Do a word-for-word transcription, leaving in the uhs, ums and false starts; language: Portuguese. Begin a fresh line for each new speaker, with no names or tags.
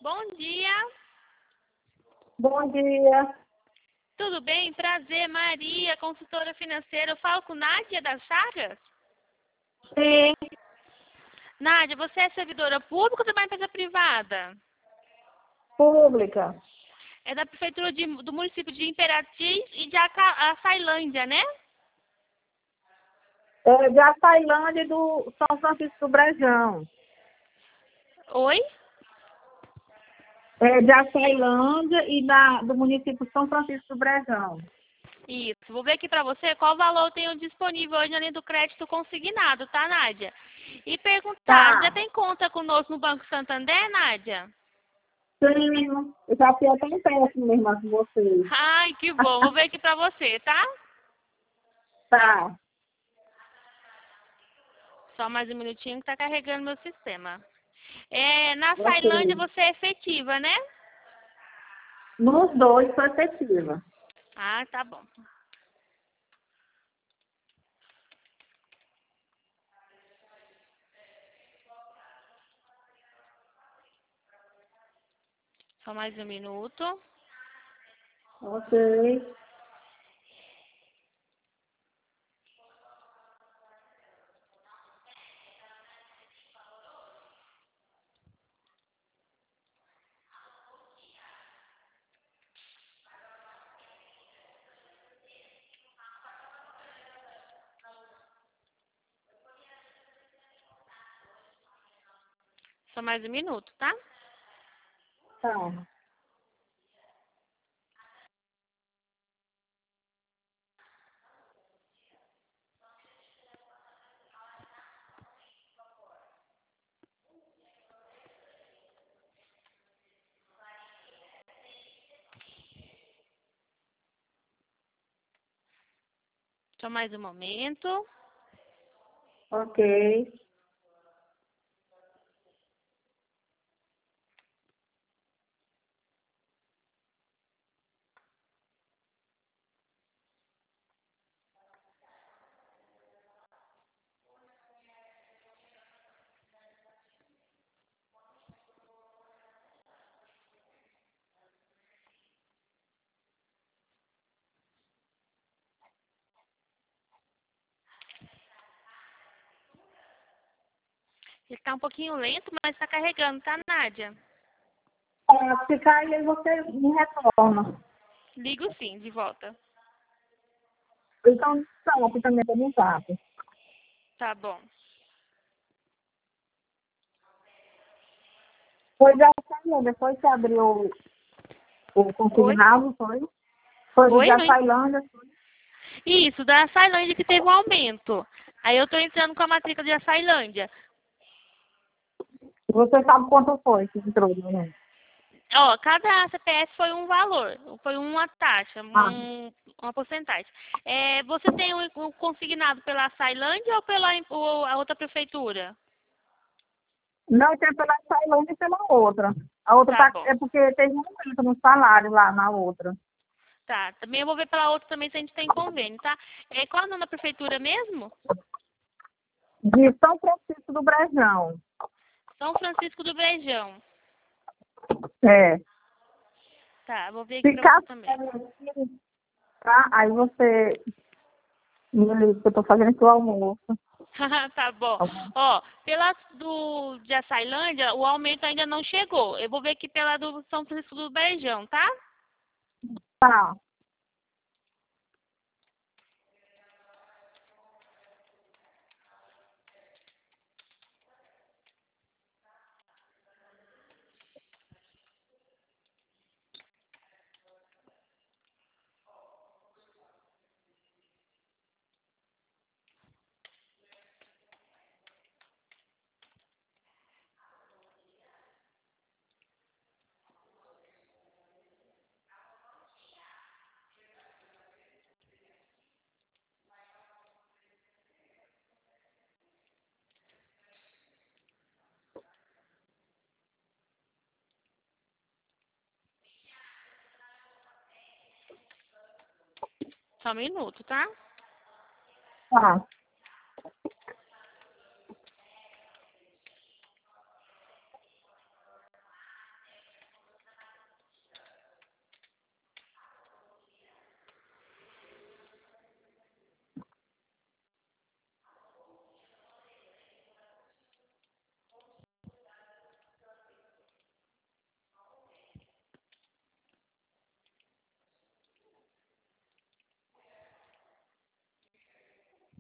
Bom dia.
Bom dia.
Tudo bem? Prazer, Maria, consultora financeira. Eu falo com Nádia das Chagas?
Sim,
Nádia, você é servidora pública ou trabalha em empresa privada?
pública.
É da prefeitura de- do município de Imperatriz e de Aca- Açailândia, né?
É de Açailândia e do São Francisco do Brejão.
Oi?
É de Açailândia e da, do município São Francisco do Brejão.
Isso. Vou ver aqui pra você qual valor eu tenho disponível hoje além do crédito consignado, tá, Nádia? E perguntar, já
Tá.
tem conta conosco no Banco Santander, Nádia?
Sim, eu já fui até empréstimo mesmo com vocês.
Ai, que bom. Vou ver aqui pra você, tá?
Tá.
Só mais um minutinho que tá carregando meu sistema. É, na Açailândia
Ok.
você é efetiva, né?
Nos dois foi efetiva.
Ah, tá bom. Só mais um minuto.
Ok.
Só mais um minuto, tá?
Tá.
Só mais um momento.
Ok.
Ele tá um pouquinho lento, mas tá carregando, tá, Nádia?
Tá, se cair, aí você me retorna.
Ligo sim, de volta.
Então, stop também no zap.
Tá bom.
Foi de Açailândia, depois que abriu o
Oi?
consignado, foi? Foi do de
Oi, não en-
Açailândia.
Isso, da Açailândia que teve um aumento. Aí eu tô entrando com a matrícula de Açailândia.
Você sabe quanto foi que entrou, né?
Ó, cada C P F foi um valor, foi uma taxa,
Ah,
um- uma porcentagem. É, você tem o um consignado pela Açailândia ou pela em- ou a outra prefeitura?
não tem pela Açailândia e pela outra. A outra
Tá
tá,
bom.
é porque teve um aumento no salário lá na outra.
Tá, também eu vou ver pela outra também se a gente tem convênio, tá? É, qual é o nome da prefeitura mesmo?
De São Francisco do Brejão.
São Francisco do Brejão.
É.
Tá, vou ver aqui
Se
pra você
caso
também.
tá? Aí você me liga, que eu tô fazendo aqui o almoço.
Tá bom. Ó, pela do de Açailândia, o aumento ainda não chegou. Eu vou ver aqui pela do São Francisco do Brejão, tá?
Tá.
Só um minuto, tá?
Tá.